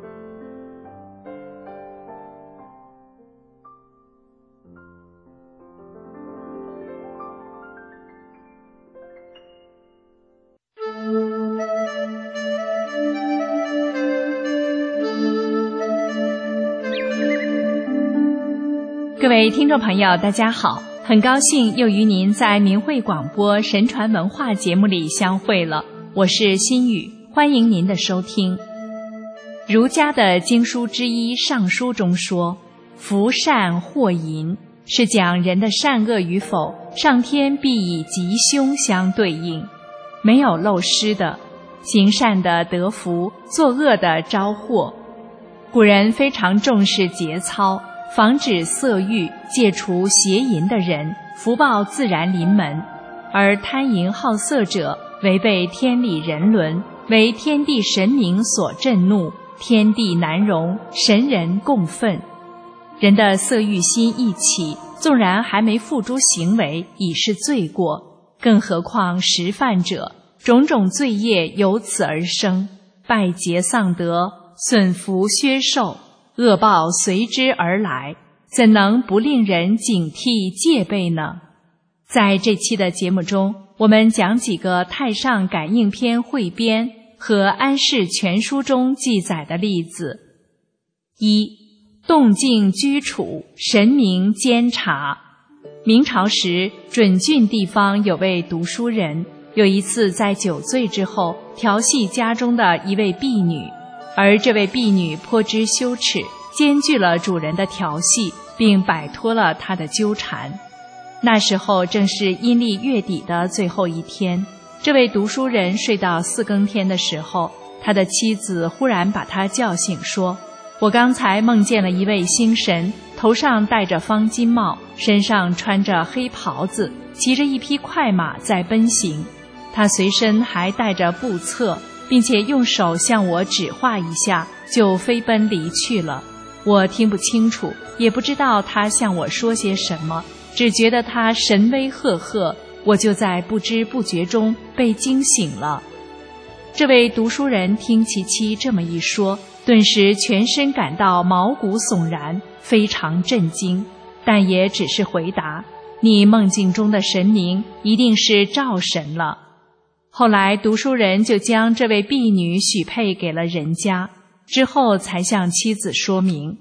各位听众朋友，大家好，很高兴又与您在明慧广播神传文化节目里相会了，我是心雨，欢迎您的收听。儒家的经书之一《尚书》中说，福善祸淫，是讲人的善恶与否，上天必以吉凶相对应，没有漏失的，行善的得福，作恶的招祸。古人非常重视节操，防止色欲，戒除邪淫的人，福报自然临门；而贪淫好色者，违背天理人伦，为天地神明所震怒，天地难容，神人共愤。人的色欲心一起，纵然还没付诸行为，已是罪过，更何况实犯者，种种罪业由此而生，败节丧德，损福削寿，恶报随之而来，怎能不令人警惕戒备呢？在这期的节目中，我们讲几个《太上感应篇》汇编和《安世全书》中记载的例子。一、动静居处，神明监察。明朝时，准郡地方有位读书人，有一次在酒醉之后调戏家中的一位婢女，而这位婢女颇知羞耻，兼具了主人的调戏，并摆脱了他的纠缠。那时候正是阴历月底的最后一天，这位读书人睡到四更天的时候，他的妻子忽然把他叫醒，说：我刚才梦见了一位星神，头上戴着方巾帽，身上穿着黑袍子，骑着一匹快马在奔行，他随身还带着步册，并且用手向我指画一下，就飞奔离去了。我听不清楚，也不知道他向我说些什么，只觉得他神威赫赫，我就在不知不觉中被惊醒了。这位读书人听其妻这么一说，顿时全身感到毛骨悚然，非常震惊，但也只是回答：你梦境中的神明一定是赵神了。后来读书人就将这位婢女许配给了人家，之后才向妻子说明：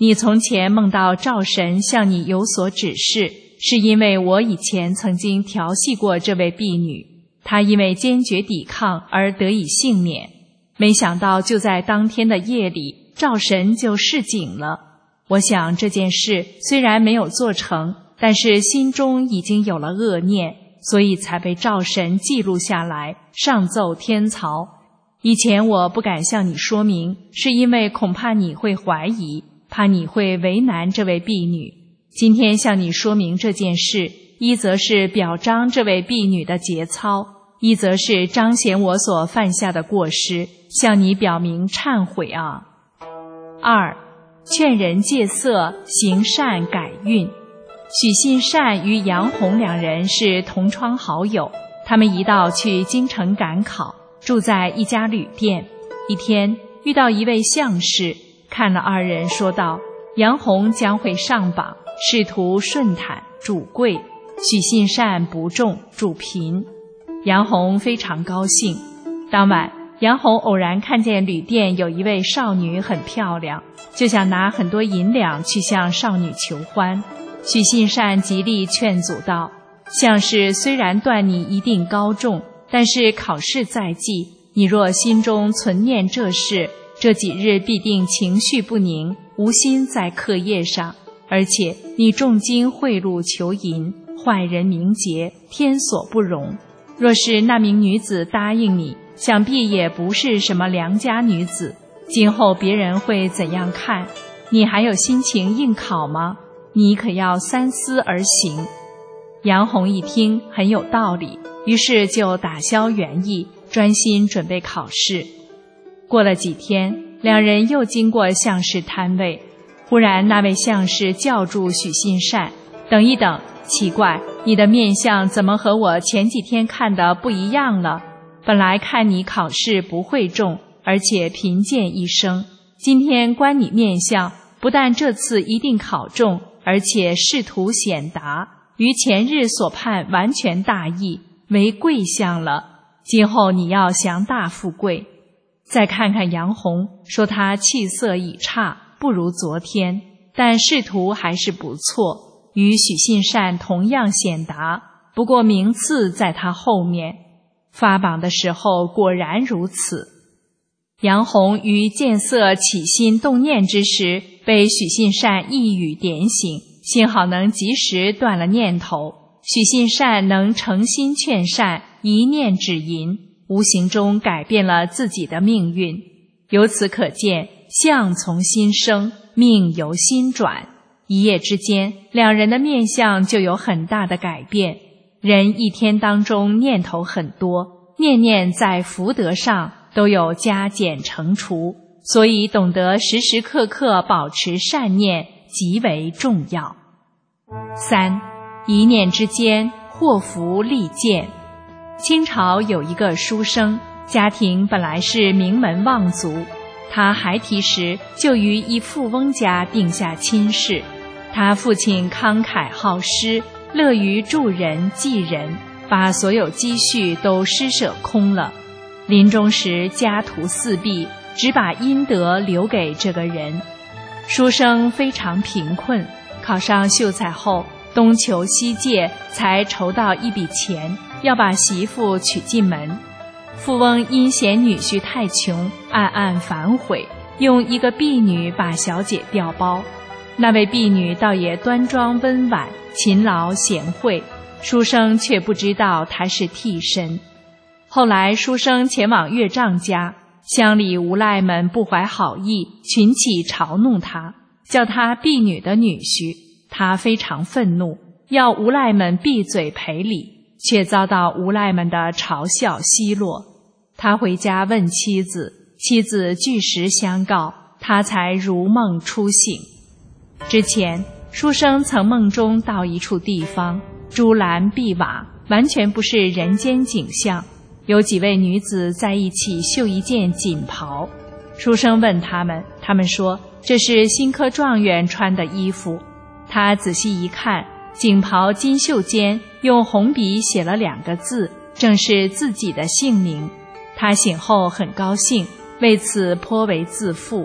你从前梦到赵神向你有所指示，是因为我以前曾经调戏过这位婢女，她因为坚决抵抗而得以幸免。没想到就在当天的夜里，赵神就示警了。我想这件事虽然没有做成，但是心中已经有了恶念，所以才被赵神记录下来，上奏天曹。以前我不敢向你说明，是因为恐怕你会怀疑，怕你会为难这位婢女。今天向你说明这件事，一则是表彰这位婢女的节操，一则是彰显我所犯下的过失，向你表明忏悔啊。二，劝人戒色，行善改运。许信善与杨红两人是同窗好友，他们一道去京城赶考，住在一家旅店。一天遇到一位相士，看了二人，说道：杨红将会上榜，仕途顺坦，主贵；许信善不中，主贫。杨红非常高兴。当晚杨红偶然看见旅店有一位少女很漂亮，就想拿很多银两去向少女求欢。许信善极力劝阻道：相士虽然断你一定高中，但是考试在即，你若心中存念这事，这几日必定情绪不宁，无心在课业上，而且你重金贿赂求银，坏人名节，天所不容。若是那名女子答应你，想必也不是什么良家女子，今后别人会怎样看？你还有心情应考吗？你可要三思而行。杨红一听很有道理，于是就打消原意，专心准备考试。过了几天，两人又经过相士摊位，忽然那位相士叫住许信善：等一等，奇怪，你的面相怎么和我前几天看的不一样了？本来看你考试不会中，而且贫贱一生，今天观你面相，不但这次一定考中，而且仕途显达，与前日所判完全大异，为贵相了。今后你要享大富贵。再看看杨红，说她气色已差，不如昨天，但仕途还是不错，与许信善同样显达，不过名次在她后面。发榜的时候果然如此。杨红于见色起心动念之时，被许信善一语点醒，幸好能及时断了念头。许信善能诚心劝善，一念止淫，无形中改变了自己的命运。由此可见，相从心生，命由心转。一夜之间，两人的面相就有很大的改变。人一天当中念头很多，念念在福德上都有加减乘除，所以懂得时时刻刻保持善念极为重要。三，一念之间，祸福利剑。清朝有一个书生，家庭本来是名门望族，他孩提时就于一富翁家定下亲事。他父亲慷慨好施，乐于助人济人，把所有积蓄都施舍空了。临终时家徒四壁，只把阴德留给这个人。书生非常贫困，考上秀才后东求西借，才筹到一笔钱，要把媳妇娶进门。富翁因嫌女婿太穷，暗暗反悔，用一个婢女把小姐调包。那位婢女倒也端庄温婉，勤劳贤惠，书生却不知道她是替身。后来书生前往岳丈家，乡里无赖们不怀好意，群起嘲弄他，叫他婢女的女婿。他非常愤怒，要无赖们闭嘴赔礼，却遭到无赖们的嘲笑奚落。他回家问妻子，妻子据实相告，他才如梦初醒。之前书生曾梦中到一处地方，朱栏碧瓦，完全不是人间景象，有几位女子在一起绣一件锦袍。书生问他们，他们说这是新科状元穿的衣服。他仔细一看，锦袍金绣间用红笔写了两个字，正是自己的姓名。他醒后很高兴，为此颇为自负。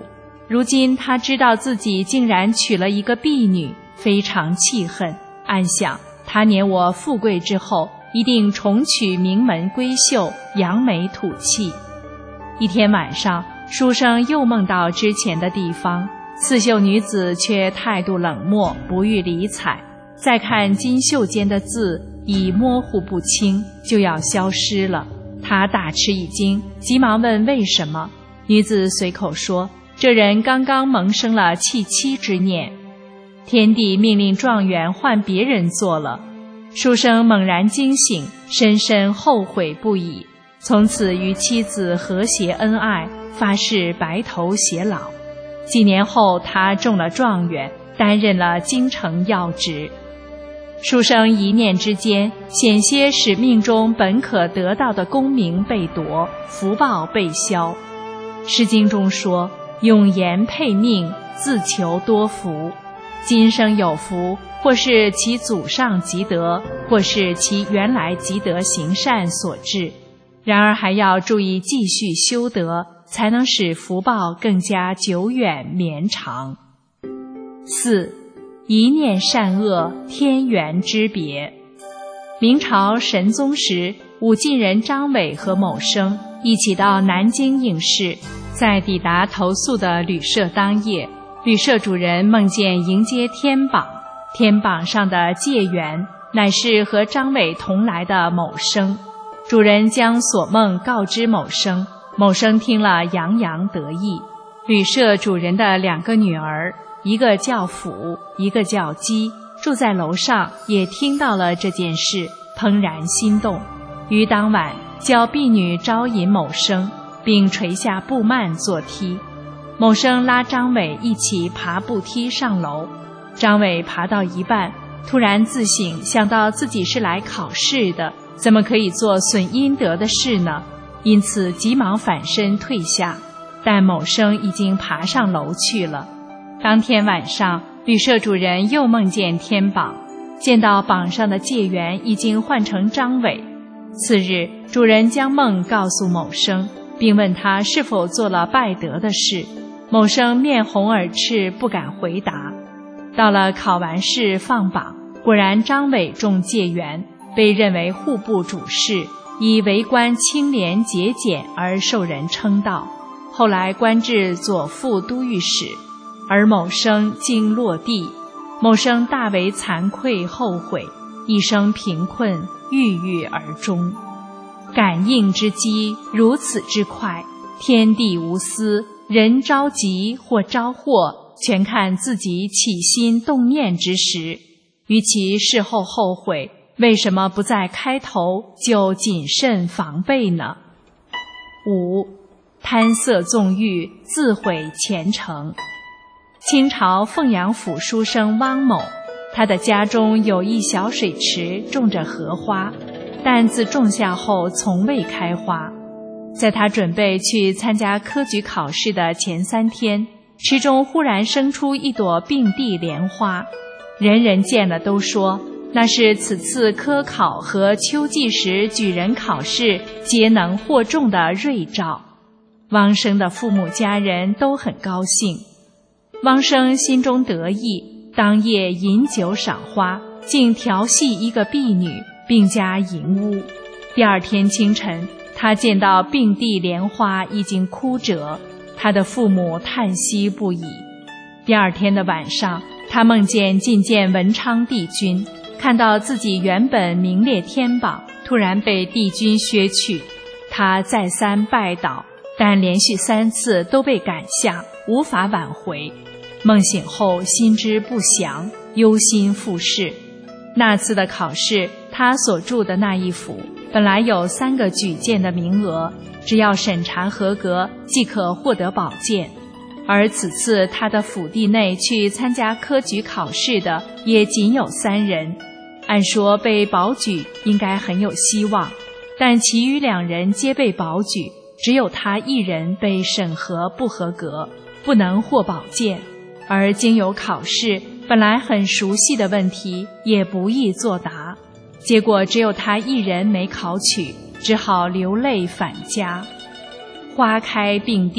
如今他知道自己竟然娶了一个婢女，非常气恨，暗想他年我富贵之后，一定重娶名门闺秀，扬眉吐气。一天晚上，书生又梦到之前的地方，刺绣女子却态度冷漠，不予理睬。再看金袖间的字已模糊不清，就要消失了。他大吃一惊，急忙问为什么。女子随口说，这人刚刚萌生了弃妻之念，天帝命令状元换别人做了。书生猛然惊醒，深深后悔不已，从此与妻子和谐恩爱，发誓白头偕老。几年后，他中了状元，担任了京城要职。书生一念之间，险些使命中本可得到的功名被夺，福报被消。诗经中说，永言配命，自求多福。今生有福，或是其祖上积德，或是其原来积德行善所致，然而还要注意继续修德，才能使福报更加久远绵长。四，一念善恶，天缘之别。明朝神宗时，武进人张伟和某生一起到南京应试，在抵达投宿的旅社当夜，旅社主人梦见迎接天榜，天榜上的解元乃是和张伟同来的某生。主人将所梦告知某生，某生听了洋洋得意。旅社主人的两个女儿，一个叫辅，一个叫姬，住在楼上，也听到了这件事，怦然心动，于当晚叫婢女招引某生，并垂下布幔作梯。某生拉张伟一起爬步梯上楼，张伟爬到一半，突然自省，想到自己是来考试的，怎么可以做损阴德的事呢？因此急忙反身退下，但某生已经爬上楼去了。当天晚上，旅社主人又梦见天榜，见到榜上的解元已经换成张伟。次日，主人将梦告诉某生，并问他是否做了败德的事。某生面红耳赤，不敢回答。到了考完试放榜，果然张伟中解元，被认为户部主事，以为官清廉节俭而受人称道，后来官至左副都御史。而某生竟落地，某生大为惭愧后悔，一生贫困，郁郁而终。感应之机如此之快，天地无私，人着急或招祸，全看自己起心动念之时。与其事后后悔，为什么不在开头就谨慎防备呢？五，贪色纵欲，自毁前程。清朝凤阳府书生汪某，他的家中有一小水池，种着荷花，但自种下后从未开花。在他准备去参加科举考试的前三天，池中忽然生出一朵并蒂莲花，人人见了都说那是此次科考和秋季时举人考试皆能获中的瑞兆。汪生的父母家人都很高兴。汪生心中得意，当夜饮酒赏花，竟调戏一个婢女，并加淫污。第二天清晨，他见到并蒂莲花已经枯折，他的父母叹息不已。第二天的晚上，他梦见觐见文昌帝君，看到自己原本名列天榜，突然被帝君削去。他再三拜倒，但连续三次都被赶下，无法挽回。梦醒后心知不祥，忧心复试。那次的考试，他所住的那一府本来有三个举荐的名额，只要审查合格即可获得宝剑。而此次他的府地内去参加科举考试的也仅有三人，按说被保举应该很有希望，但其余两人皆被保举，只有他一人被审核不合格，不能获宝剑。而经由考试，本来很熟悉的问题也不易作答，结果只有他一人没考取，只好流泪返家。花开并蒂，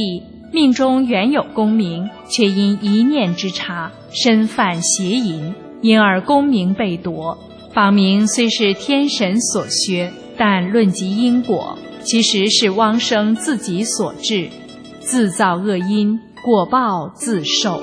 命中原有功名，却因一念之差，身犯邪淫，因而功名被夺。榜名虽是天神所削，但论及因果，其实是汪生自己所致，自造恶因，果报自受。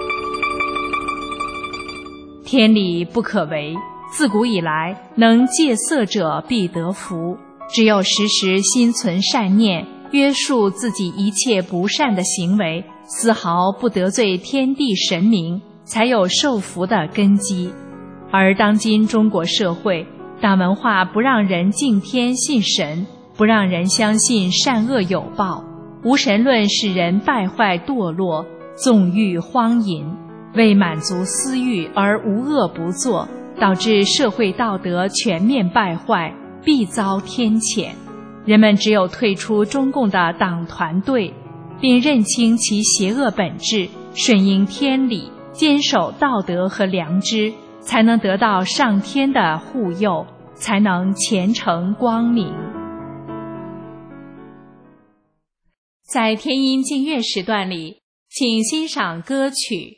天理不可违，自古以来，能戒色者必得福。只有时时心存善念，约束自己一切不善的行为，丝毫不得罪天地神明，才有受福的根基。而当今中国社会，大文化不让人敬天信神，不让人相信善恶有报，无神论使人败坏堕落，纵欲荒淫，为满足私欲而无恶不作，导致社会道德全面败坏，必遭天谴。人们只有退出中共的党团队，并认清其邪恶本质，顺应天理，坚守道德和良知，才能得到上天的护佑，才能前程光明。在天音净乐时段里，请欣赏歌曲。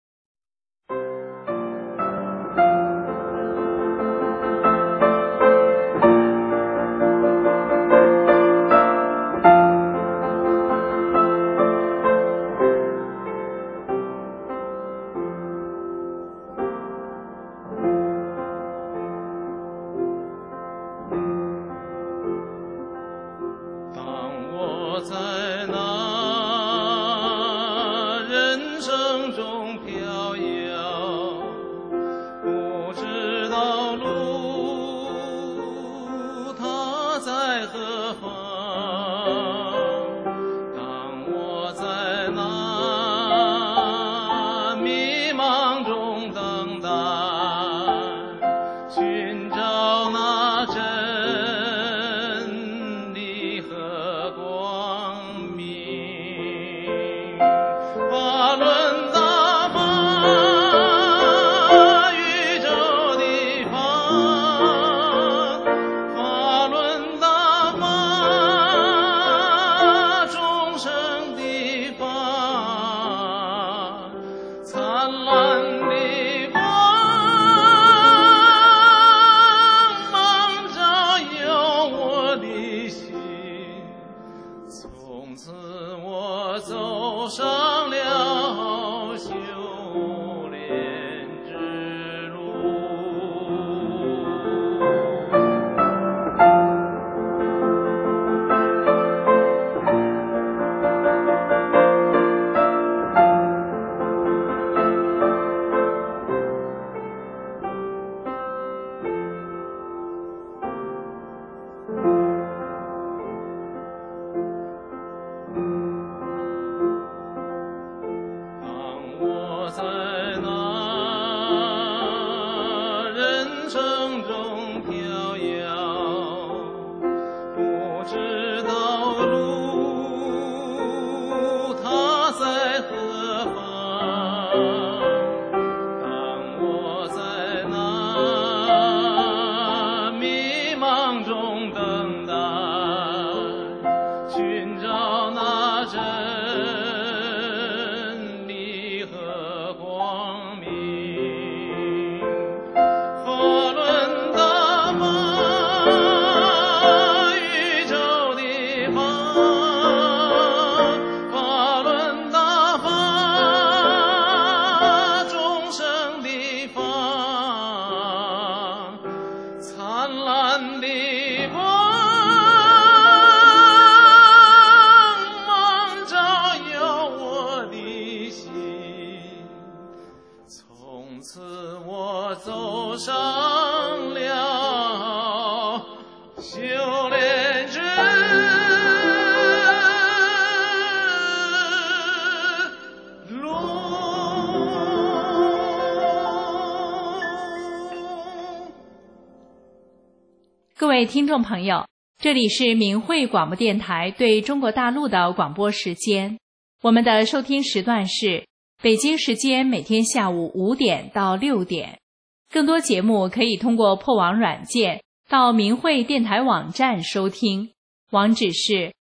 各位听众朋友，这里是明慧广播电台对中国大陆的广播时间。我们的收听时段是北京时间每天下午五点到六点。更多节目可以通过破网软件到明慧电台网站收听，网址是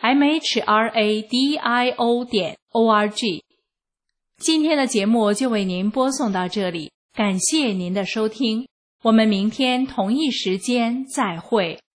m h r a d i o 点 o r g。今天的节目就为您播送到这里，感谢您的收听，我们明天同一时间再会。